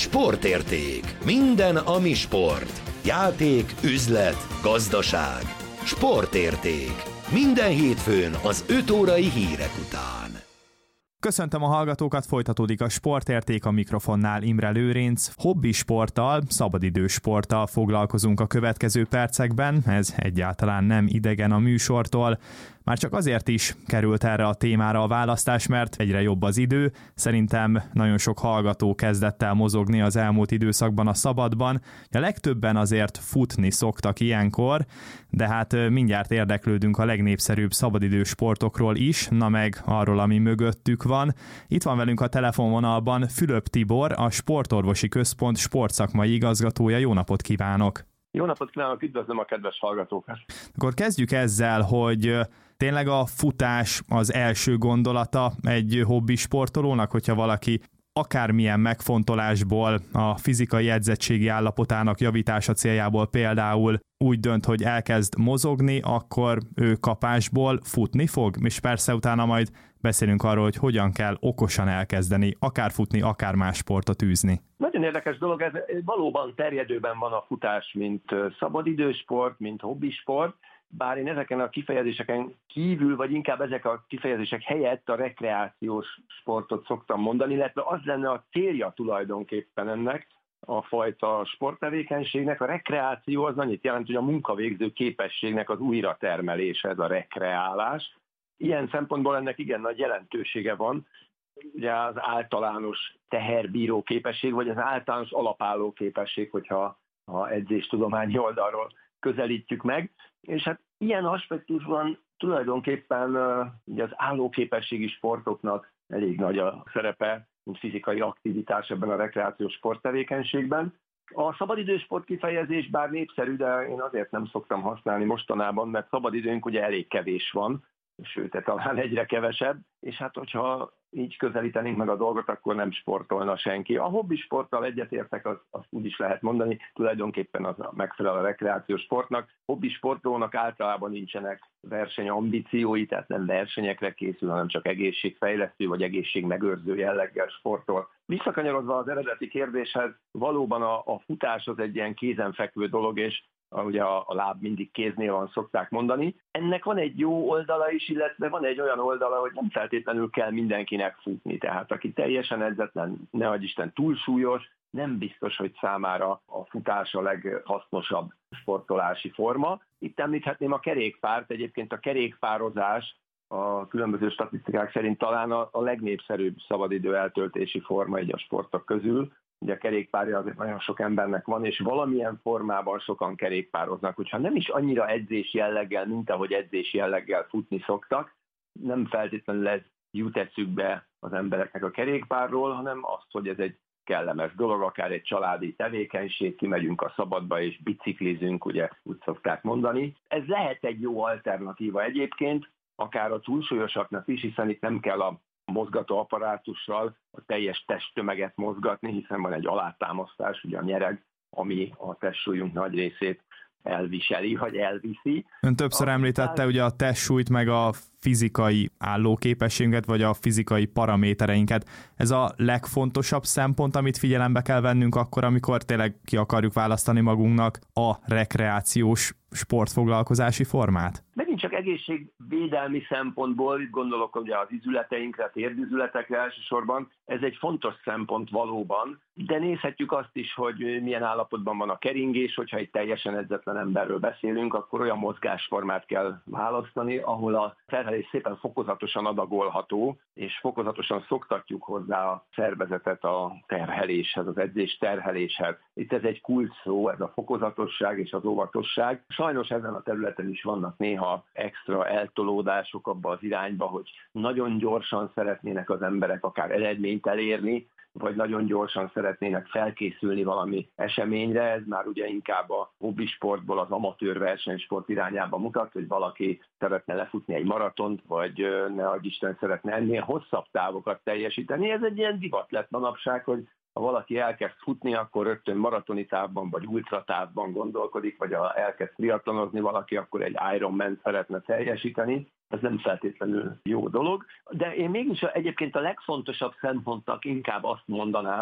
Sportérték. Minden, ami sport. Játék, üzlet, gazdaság. Sportérték. Minden hétfőn az 5 órai hírek után. Köszöntöm a hallgatókat, folytatódik a Sportérték, a mikrofonnál Imre Lőrinc. Hobbisporttal, szabadidősporttal foglalkozunk a következő percekben, ez egyáltalán nem idegen a műsortól. Már csak azért is került erre a témára a választás, mert egyre jobb az idő. Szerintem nagyon sok hallgató kezdett el mozogni az elmúlt időszakban a szabadban. A legtöbben azért futni szoktak ilyenkor, de hát mindjárt érdeklődünk a legnépszerűbb szabadidősportokról is, na meg arról, ami mögöttük van. Itt van velünk a telefonvonalban Fülöp Tibor, a Sportorvosi Központ sportszakmai igazgatója. Jó napot kívánok! Jó napot kívánok, üdvözlöm a kedves hallgatókat! Akkor kezdjük ezzel, hogy tényleg a futás az első gondolata egy hobbisportolónak, hogyha valaki akármilyen megfontolásból a fizikai edzettségi állapotának javítása céljából például úgy dönt, hogy elkezd mozogni, akkor ő kapásból futni fog, és persze utána majd beszélünk arról, hogy hogyan kell okosan elkezdeni, akár futni, akár más sportot űzni. Nagyon érdekes dolog, ez valóban terjedőben van a futás, mint szabadidősport, mint hobbisport, bár én ezeken a kifejezéseken kívül, vagy inkább ezek a kifejezések helyett a rekreációs sportot szoktam mondani, illetve az lenne a célja tulajdonképpen ennek a fajta sporttevékenységnek. A rekreáció az annyit jelent, hogy a munkavégző képességnek az újratermelése, ez a rekreálás. Ilyen szempontból ennek igen nagy jelentősége van. Ugye az általános teherbíró képesség, vagy az általános alapálló képesség, hogyha edzéstudományi oldalról közelítjük meg. És hát ilyen aspektusban tulajdonképpen ugye az állóképességi sportoknak elég nagy a szerepe, mint fizikai aktivitás ebben a rekreációs sporttevékenységben. A szabadidősport kifejezés bár népszerű, de én azért nem szoktam használni mostanában, mert szabadidőnk ugye elég kevés van, sőt, talán egyre kevesebb, és hát hogyha így közelítenénk meg a dolgot, akkor nem sportolna senki. A hobbisporttal egyetértek, azt úgy is lehet mondani, tulajdonképpen az megfelel a rekreációs sportnak. Hobbisportolónak általában nincsenek versenyambíciói, tehát nem versenyekre készül, hanem csak egészségfejlesztő vagy egészségmegőrző jelleggel sportol. Visszakanyarodva az eredeti kérdéshez, valóban a futás az egy ilyen kézenfekvő dolog, és ugye a láb mindig kéznél van, szokták mondani. Ennek van egy jó oldala is, illetve van egy olyan oldala, hogy nem feltétlenül kell mindenkinek futni. Tehát aki teljesen edzetlen, ne adj Isten túlsúlyos, nem biztos, hogy számára a futás a leghasznosabb sportolási forma. Itt említhetném a kerékpárt, egyébként a kerékpározás a különböző statisztikák szerint talán a legnépszerűbb szabadidő eltöltési forma így a sportok közül. Ugye a kerékpárja azért nagyon sok embernek van, és valamilyen formában sokan kerékpároznak. Hogyha nem is annyira edzés jelleggel, mint ahogy edzés jelleggel futni szoktak, nem feltétlenül ez jut eszükbe az embereknek a kerékpárról, hanem azt, hogy ez egy kellemes dolog, akár egy családi tevékenység, kimegyünk a szabadba és biciklizünk, ugye úgy szokták mondani. Ez lehet egy jó alternatíva egyébként, akár a túlsúlyosaknak is, hiszen itt nem kell a mozgató apparátussal a teljes testtömeget mozgatni, hiszen van egy alátámasztás, ugye a nyereg, ami a testsúlyunk nagy részét elviseli, vagy elviszi. Ön többször említette ugye a testsúlyt, meg a fizikai állóképességünket, vagy a fizikai paramétereinket. Ez a legfontosabb szempont, amit figyelembe kell vennünk akkor, amikor tényleg ki akarjuk választani magunknak a rekreációs sportfoglalkozási formát? Megint csak egészségvédelmi szempontból, itt gondolok ugye az izületeinkre, térdizületekre elsősorban, ez egy fontos szempont valóban, de nézhetjük azt is, hogy milyen állapotban van a keringés, hogyha egy teljesen edzetlen emberről beszélünk, akkor olyan mozgásformát kell választani, ahol a terhelés szépen fokozatosan adagolható, és fokozatosan szoktatjuk hozzá a szervezetet a terheléshez, az edzés terheléshez. Itt ez egy kulcs szó, ez a fokozatosság és az óvatosság. Sajnos ezen a területen is vannak néha extra eltolódások abba az irányba, hogy nagyon gyorsan szeretnének az emberek akár eredményt elérni, vagy nagyon gyorsan szeretnének felkészülni valami eseményre, ez már ugye inkább a hobbisportból az amatőr versenysport irányába mutat, hogy valaki szeretne lefutni egy maratont, vagy ne adj Isten szeretne ennél hosszabb távokat teljesíteni. Ez egy ilyen divat lett manapság, hogy ha valaki elkezd futni, akkor rögtön maratoni távban vagy ultratávban gondolkodik, vagy ha elkezd triatlonozni valaki, akkor egy Ironman szeretne teljesíteni. Ez nem feltétlenül jó dolog. De én mégis egyébként a legfontosabb szempontnak inkább azt mondanám,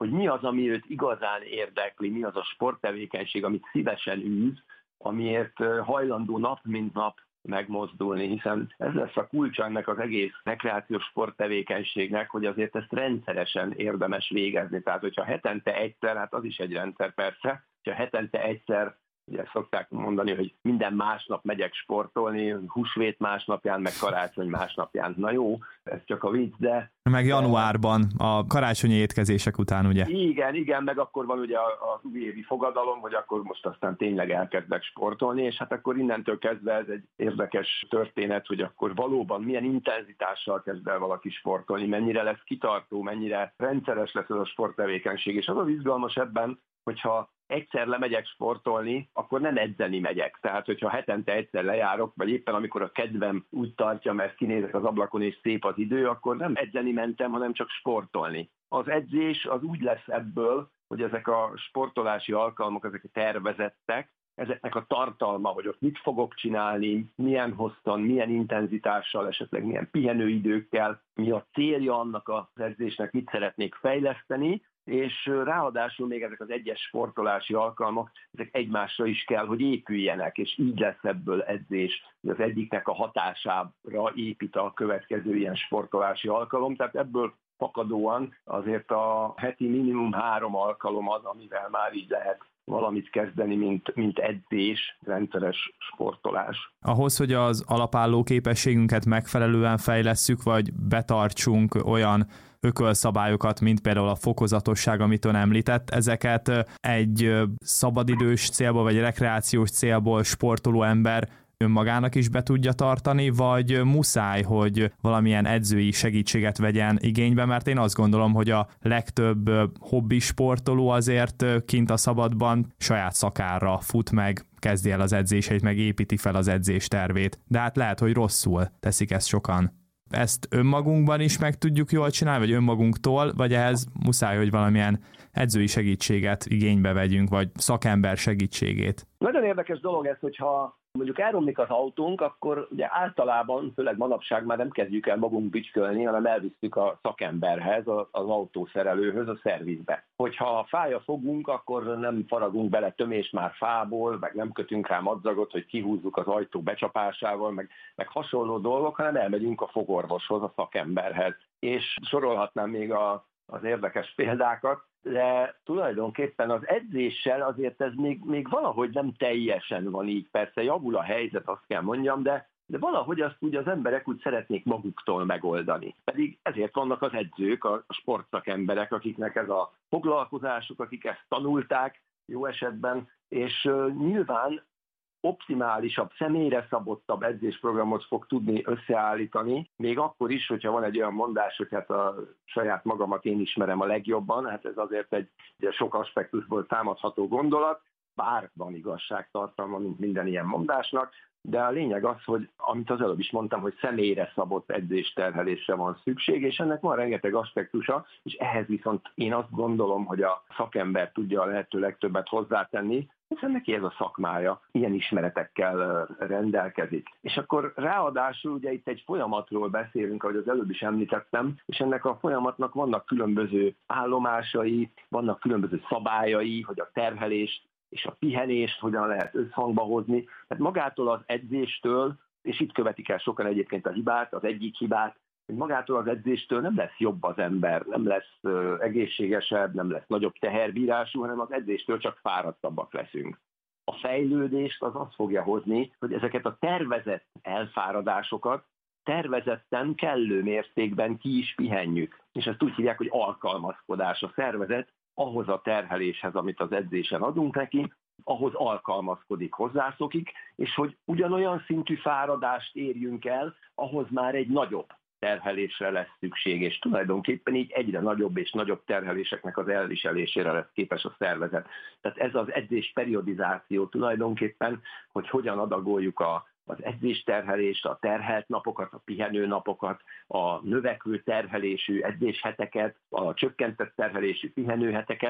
hogy mi az, ami őt igazán érdekli, mi az a sporttevékenység, amit szívesen űz, amiért hajlandó nap mint nap megmozdulni, hiszen ez lesz a kulcsa ennek az egész rekreációs sporttevékenységnek, hogy azért ezt rendszeresen érdemes végezni. Tehát, hogyha hetente egyszer, hát az is egy rendszer persze, hogyha hetente egyszer, ugye szokták mondani, hogy minden másnap megyek sportolni, húsvét másnapján, meg karácsony másnapján. Na jó, ez csak a vicc, de... Meg januárban, a karácsonyi étkezések után, ugye? Igen, meg akkor van ugye az újévi fogadalom, hogy akkor most aztán tényleg elkezdek sportolni, és hát akkor innentől kezdve ez egy érdekes történet, hogy akkor valóban milyen intenzitással kezd el valaki sportolni, mennyire lesz kitartó, mennyire rendszeres lesz az a sporttevékenység, és az az izgalmas ebben, hogyha egyszer lemegyek sportolni, akkor nem edzeni megyek. Tehát, hogyha hetente egyszer lejárok, vagy éppen amikor a kedvem úgy tartja, mert kinézek az ablakon és szép az idő, akkor nem edzeni mentem, hanem csak sportolni. Az edzés az úgy lesz ebből, hogy ezek a sportolási alkalmak, ezek tervezettek, ezeknek a tartalma, hogy ott mit fogok csinálni, milyen hosszan, milyen intenzitással, esetleg milyen pihenőidőkkel, mi a célja annak az edzésnek, mit szeretnék fejleszteni, és ráadásul még ezek az egyes sportolási alkalmak, ezek egymásra is kell, hogy épüljenek, és így lesz ebből edzés, hogy az egyiknek a hatására épít a következő ilyen sportolási alkalom, tehát ebből fakadóan azért a heti minimum 3 alkalom az, amivel már így lehet valamit kezdeni, mint edzés, rendszeres sportolás. Ahhoz, hogy az alapálló képességünket megfelelően fejlesszük, vagy betartsunk olyan ökölszabályokat, mint például a fokozatosság, amit ön említett, ezeket egy szabadidős célból, vagy rekreációs célból sportoló ember önmagának is be tudja tartani, vagy muszáj, hogy valamilyen edzői segítséget vegyen igénybe, mert én azt gondolom, hogy a legtöbb hobbi sportoló azért kint a szabadban saját szakára fut meg, kezdi el az edzéseit, meg építi fel az edzéstervét. De hát lehet, hogy rosszul teszik ezt sokan. Ezt önmagunkban is meg tudjuk jól csinálni, vagy önmagunktól, vagy ehhez muszáj, hogy valamilyen edzői segítséget igénybe vegyünk, vagy szakember segítségét. Nagyon érdekes dolog ez, hogyha mondjuk elromlik az autónk, akkor ugye általában, főleg manapság már nem kezdjük el magunk bütykölni, hanem elvisztük a szakemberhez, az autószerelőhöz, a szervizbe. Hogyha fáj a fogunk, akkor nem faragunk bele tömést már fából, meg nem kötünk rá madzagot, hogy kihúzzuk az ajtó becsapásával, meg hasonló dolgok, hanem elmegyünk a fogorvoshoz, a szakemberhez. És sorolhatnám még az érdekes példákat, de tulajdonképpen az edzéssel azért ez még valahogy nem teljesen van így. Persze javul a helyzet, azt kell mondjam, de valahogy azt úgy az emberek úgy szeretnék maguktól megoldani. Pedig ezért vannak az edzők, a sportszakemberek, akiknek ez a foglalkozásuk, akik ezt tanulták jó esetben, és nyilván optimálisabb, személyre szabottabb edzésprogramot fog tudni összeállítani, még akkor is, hogyha van egy olyan mondás, hogy hát a saját magamat én ismerem a legjobban, hát ez azért egy sok aspektusból támadható gondolat, bár van igazságtartalma, mint minden ilyen mondásnak, de a lényeg az, hogy amit az előbb is mondtam, hogy személyre szabott edzésterhelésre van szükség, és ennek van rengeteg aspektusa, és ehhez viszont én azt gondolom, hogy a szakember tudja a lehető legtöbbet hozzátenni, hiszen neki ez a szakmája, ilyen ismeretekkel rendelkezik. És akkor ráadásul ugye itt egy folyamatról beszélünk, ahogy az előbb is említettem, és ennek a folyamatnak vannak különböző állomásai, vannak különböző szabályai, hogy a terhelést és a pihenést hogyan lehet összhangba hozni. Tehát magától az edzéstől, és itt követik el sokan egyébként a hibát, az egyik hibát, hogy magától az edzéstől nem lesz jobb az ember, nem lesz egészségesebb, nem lesz nagyobb teherbírású, hanem az edzéstől csak fáradtabbak leszünk. A fejlődést az azt fogja hozni, hogy ezeket a tervezett elfáradásokat tervezetten, kellő mértékben ki is pihenjük. És ezt úgy hívják, hogy alkalmazkodás a szervezet ahhoz a terheléshez, amit az edzésen adunk neki, ahhoz alkalmazkodik, hozzászokik, és hogy ugyanolyan szintű fáradást érjünk el, ahhoz már egy nagyobb terhelésre lesz szükség, és tulajdonképpen így egyre nagyobb és nagyobb terheléseknek az elviselésére lesz képes a szervezet. Tehát ez az edzés periodizáció tulajdonképpen, hogy hogyan adagoljuk az edzésterhelést, a terhelt napokat, a pihenő napokat, a növekvő terhelésű edzésheteket, a csökkentett terhelésű pihenőheteket,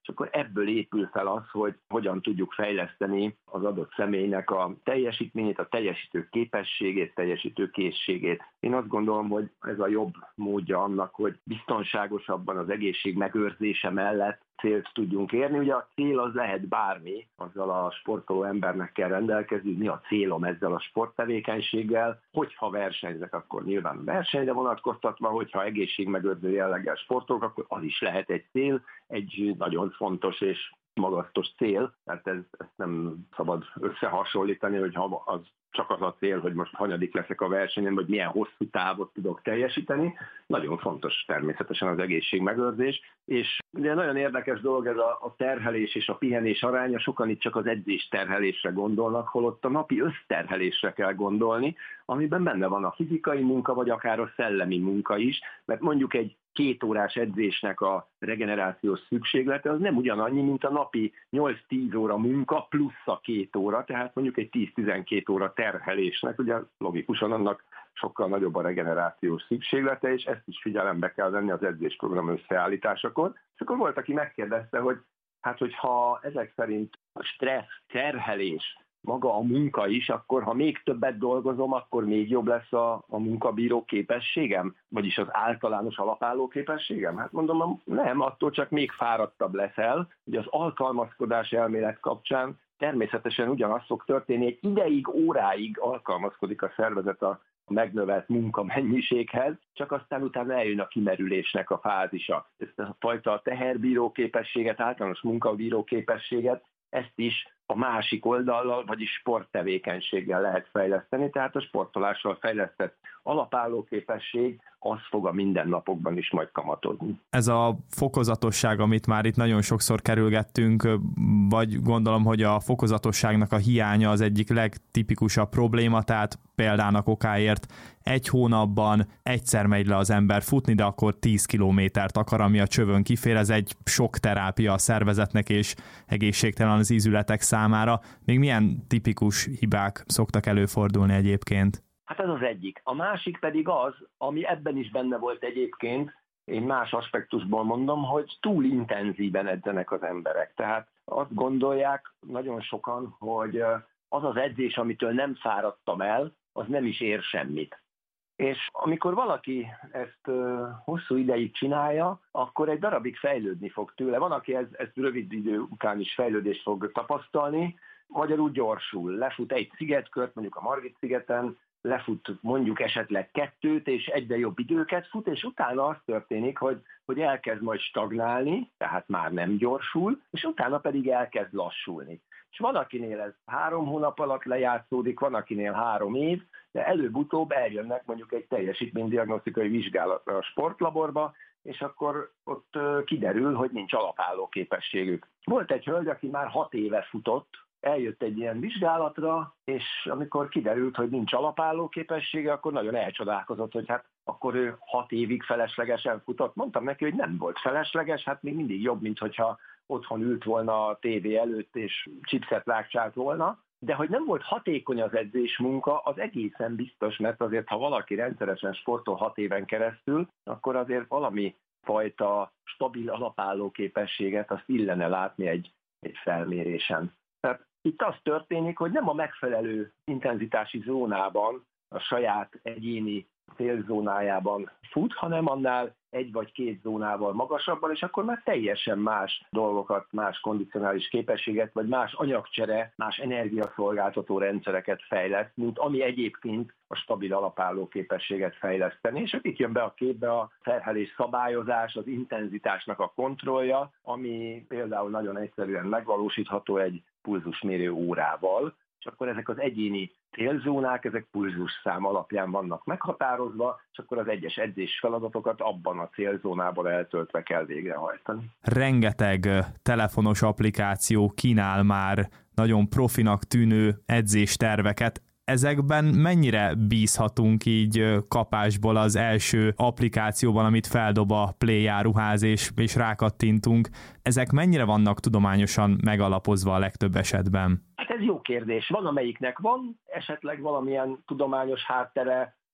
és akkor ebből épül fel az, hogy hogyan tudjuk fejleszteni az adott személynek a teljesítményét, a teljesítő képességét, teljesítő készségét. Én azt gondolom, hogy ez a jobb módja annak, hogy biztonságosabban az egészség megőrzése mellett célt tudjunk érni. Ugye a cél az lehet bármi, azzal a sportoló embernek kell rendelkezni, mi a célom ezzel a sporttevékenységgel, hogyha versenyzek, akkor nyilván versenyre vonatkoztatva, hogyha egészségmegőrző jelleggel sportolok, akkor az is lehet egy cél, egy nagyon fontos és magasztos cél, tehát ezt nem szabad összehasonlítani, hogyha az csak az a cél, hogy most hanyadik leszek a versenyen, vagy milyen hosszú távot tudok teljesíteni. Nagyon fontos természetesen az egészségmegőrzés, és ugye nagyon érdekes dolog ez a terhelés és a pihenés aránya, sokan itt csak az edzés terhelésre gondolnak, holott a napi összterhelésre kell gondolni, amiben benne van a fizikai munka, vagy akár a szellemi munka is, mert mondjuk egy 2 órás edzésnek a regenerációs szükséglete az nem ugyanannyi, mint a napi 8-10 óra munka plusz a 2 óra, tehát mondjuk egy 10-12 óra terhelésnek, ugye logikusan annak sokkal nagyobb a regenerációs szükséglete, és ezt is figyelembe kell venni az edzésprogram összeállításakor. És akkor volt, aki megkérdezte, hogy hát hogyha ezek szerint a stressz, terhelés, maga a munka is, akkor ha még többet dolgozom, akkor még jobb lesz a munkabíró képességem? Vagyis az általános alapálló képességem? Hát mondom, nem, attól csak még fáradtabb leszel. Ugye az alkalmazkodás elmélet kapcsán természetesen ugyanaz fog történni, egy ideig, óráig alkalmazkodik a szervezet a megnövelt munkamennyiséghez, csak aztán utána eljön a kimerülésnek a fázisa. Ezt a fajta teherbíró képességet, általános munkabíró képességet, ezt is a másik oldallal, vagyis sporttevékenységgel lehet fejleszteni, tehát a sportolással fejlesztett alapálló képesség, az fog a mindennapokban is majd kamatodni. Ez a fokozatosság, amit már itt nagyon sokszor kerülgettünk, vagy gondolom, hogy a fokozatosságnak a hiánya az egyik legtipikusabb probléma, tehát példának okáért 1 hónapban egyszer megy le az ember futni, de akkor 10 kilométert akar, ami a csövön kifér, ez egy sok terápia a szervezetnek, és egészségtelen az ízületek számára. Még milyen tipikus hibák szoktak előfordulni egyébként? Hát ez az egyik. A másik pedig az, ami ebben is benne volt egyébként, én más aspektusból mondom, hogy túl intenzíven edzenek az emberek. Tehát azt gondolják nagyon sokan, hogy az az edzés, amitől nem fáradtam el, az nem is ér semmit. És amikor valaki ezt hosszú ideig csinálja, akkor egy darabig fejlődni fog tőle. Van, aki ezt rövid idő után is fejlődést fog tapasztalni, magyarul gyorsul. Lefut egy szigetkört, mondjuk a Margit-szigeten, lefut mondjuk esetleg 2, és egyre jobb időket fut, és utána az történik, hogy elkezd majd stagnálni, tehát már nem gyorsul, és utána pedig elkezd lassulni. És van, akinél ez 3 hónap alatt lejátszódik, van, akinél 3 év, de előbb-utóbb eljönnek mondjuk egy teljesítménydiagnosztikai vizsgálatra a sportlaborba, és akkor ott kiderül, hogy nincs alapálló képességük. Volt egy hölgy, aki már 6 éve futott, eljött egy ilyen vizsgálatra, és amikor kiderült, hogy nincs alapálló képessége, akkor nagyon elcsodálkozott, hogy hát akkor ő 6 évig feleslegesen futott. Mondtam neki, hogy nem volt felesleges, hát még mindig jobb, mint hogyha otthon ült volna a tévé előtt, és chipset rákcsált volna. De hogy nem volt hatékony az edzésmunka, az egészen biztos, mert azért, ha valaki rendszeresen sportol 6 éven keresztül, akkor azért valami fajta stabil alapálló képességet azt illene látni egy felmérésen. Tehát itt az történik, hogy nem a megfelelő intenzitási zónában, a saját egyéni célzónájában fut, hanem annál 1 vagy 2 zónával magasabban, és akkor már teljesen más dolgokat, más kondicionális képességet, vagy más anyagcsere, más energiaszolgáltató rendszereket fejleszt, mint ami egyébként a stabil alapálló képességet fejleszteni. És itt jön be a képbe a terhelés szabályozás, az intenzitásnak a kontrollja, ami például nagyon egyszerűen megvalósítható egy pulzusmérő órával, és akkor ezek az egyéni célzónák, ezek pulzusszám alapján vannak meghatározva, és akkor az egyes edzés feladatokat abban a célzónában eltöltve kell végrehajtani. Rengeteg telefonos applikáció kínál már nagyon profinak tűnő edzésterveket. Ezekben mennyire bízhatunk így kapásból az első applikációban, amit feldob a Play áruház, és rákattintunk? Ezek mennyire vannak tudományosan megalapozva a legtöbb esetben? Hát ez jó kérdés. Van, amelyiknek van esetleg valamilyen tudományos háttere,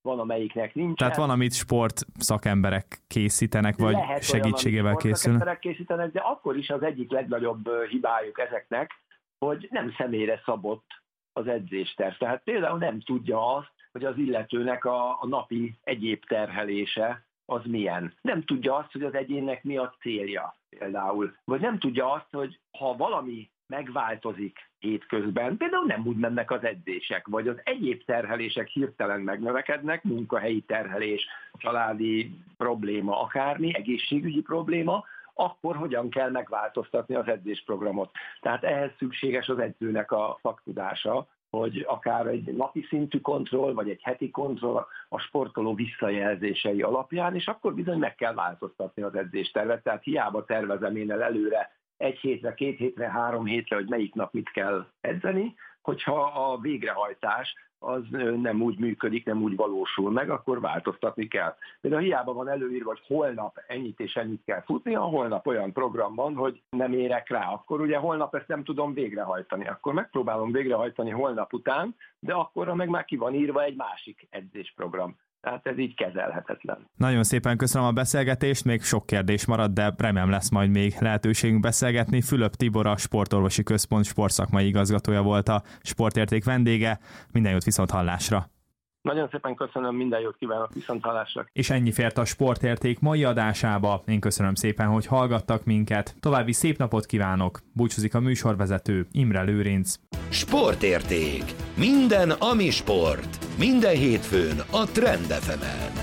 van, amelyiknek nincsen. Tehát van, amit sportszakemberek készítenek, vagy lehet segítségével olyan, készülnek. Sportszakemberek készítenek, de akkor is az egyik legnagyobb hibájuk ezeknek, hogy nem személyre szabott az edzésterv. Tehát például nem tudja azt, hogy az illetőnek a napi egyéb terhelése az milyen. Nem tudja azt, hogy az egyénnek mi a célja például. Vagy nem tudja azt, hogy ha valami megváltozik hétközben, például nem úgy mennek az edzések, vagy az egyéb terhelések hirtelen megnövekednek, munkahelyi terhelés, családi probléma, akármi, egészségügyi probléma, akkor hogyan kell megváltoztatni az edzésprogramot. Tehát ehhez szükséges az edzőnek a szaktudása, hogy akár egy napi szintű kontroll, vagy egy heti kontroll a sportoló visszajelzései alapján, és akkor bizony meg kell változtatni az edzéstervet. Tehát hiába tervezem én előre 1 hétre, 2 hétre, 3 hétre, hogy melyik nap mit kell edzeni, hogyha a végrehajtás az nem úgy működik, nem úgy valósul meg, akkor változtatni kell. Például hiába van előírva, hogy holnap ennyit és ennyit kell futni, a holnap olyan program van, hogy nem érek rá, akkor ugye holnap ezt nem tudom végrehajtani. Akkor megpróbálom végrehajtani holnap után, de akkorra meg már ki van írva egy másik edzésprogram. Tehát ez így kezelhetetlen. Nagyon szépen köszönöm a beszélgetést, még sok kérdés maradt, de remélem lesz majd még lehetőségünk beszélgetni. Fülöp Tibor, a Sportorvosi Központ sportszakmai igazgatója volt a Sportérték vendége. Minden jót, viszonthallásra! Nagyon szépen köszönöm, minden jót kívánok, viszonthallásra! És ennyi fért a Sportérték mai adásába. Én köszönöm szépen, hogy hallgattak minket. További szép napot kívánok! Búcsúzik a műsorvezető, Imre Lőrinc. Sportérték. Minden, ami sport. Minden hétfőn a Trend FM-en.